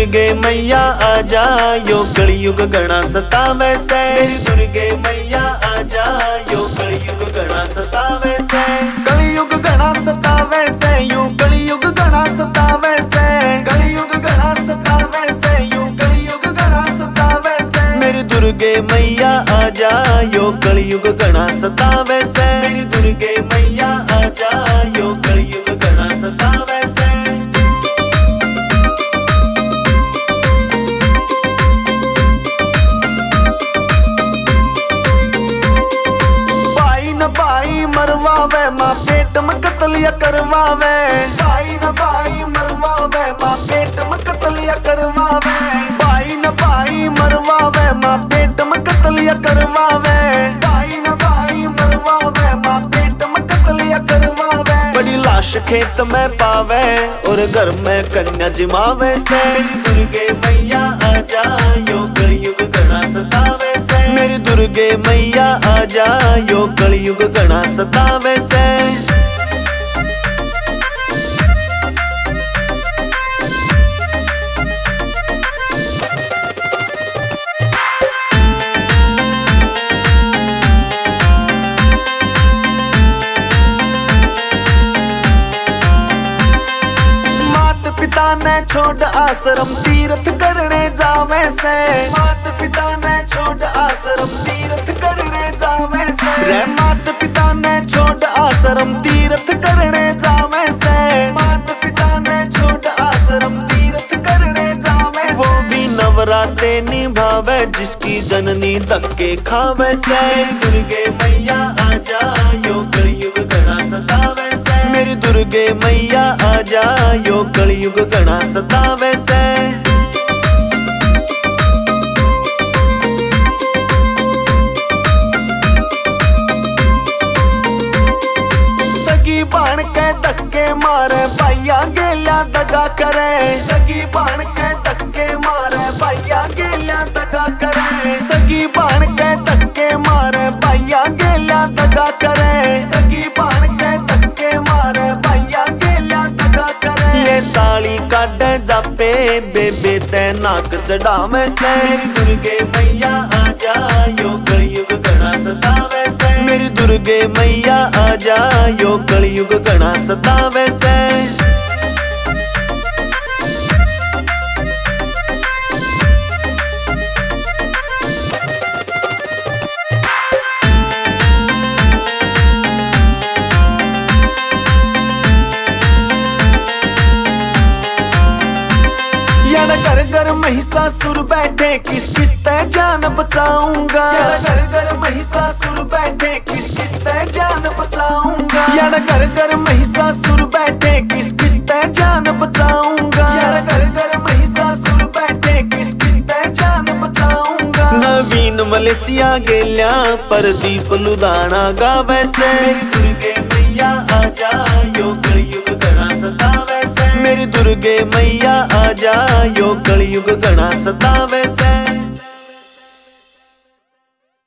दुर्गे मैया आजा, यो कलयुग घना सतावे से। मेरी दुर्गे मैया आजा, यो कलयुग घना सतावे से। कलयुग घना सतावे से, यो कलयुग घना सतावे से। कलयुग घना सतावे से, यो कलयुग घना सतावे से। मेरी दुर्गे मैया आजा, यो कलयुग घना सतावे से। मेरी दुर्गे मैया आजा, यो कलयुग घना सतावे से। भाई मरवावे माँ पेट में कतलिया करवावे। भाई न भाई मरवावे माँ पेट में कतलिया करवावे। भाई न भाई मरवावे माँ पेट में कतलिया करवावे। भाई न भाई मरवावे माँ पेट में कतलिया करवावे। बड़ी लाश खेत में पावे और घर में कन्या जिमावे से। मेरी दुर्गे मैया आजा, यो कलयुग घना सतावे से। मेरी दुर्गे मैया आजा, यो कलयुग घना सतावे से। माता पिता ने छोड़ आश्रम तीर्थ करने जावे से। माता पिता ने छोड़ आश्रम तीर्थ करने जावे से। रे माता पिता ने छोड़ आश्रम तीर्थ करने जावे से। माता पिता ने छोड़ आश्रम तीर्थ करने जावे से। वो भी नवराते निभावे जिसकी जननी धक्के खावे से। दुर्गे मैया आजा, यो कलयुग घना सतावे से। मेरी दुर्गे मैया आजा, यो कलयुग घना सतावे से। सगी बाण के धक्के मारे भाइया गेल्या दगा करे। सगी बाण के धक्के मारे भाइया गेल्या दगा करे। सगी बाण के धक्के मारे भाइया गेल्या दगा करे। सगी बाण के धक्के मारे भाइया गेल्या दगा करे। ये साड़ी काटे जापे बेबे ते नाक चढ़ावे से। दुर्गे मैया आजा, यो कलयुग घना सतावे से। मेरी दुर्गे मैया आजा, यो कलयुग घना सतावे से। घर घर महिषासुर बैठे किस किस ते जान बचाऊंगा। घर घर महिषासुर बैठे किस किस ते जान बचाऊंगा। घर घर महिषासुर बैठे किस किस ते जान बचाऊंगा। घर घर महिषासुर बैठे किस किस ते जान बचाऊंगा। नवीन मलेशिया गेल्या प्रदीप लुधाना गावे से। दुर्गे मैया आजा, यो कलयुग घना सतावे से। मेरी दुर्गे मैया आजा, यो कलयुग घना सतावे से।